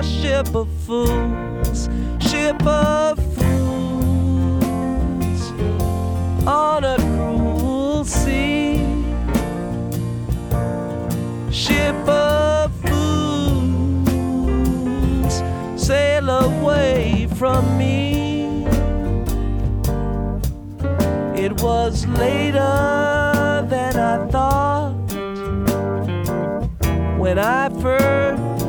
ship of fools, ship of fools on a cruel sea, ship of fools, sail away from me. It was later than I thought when I first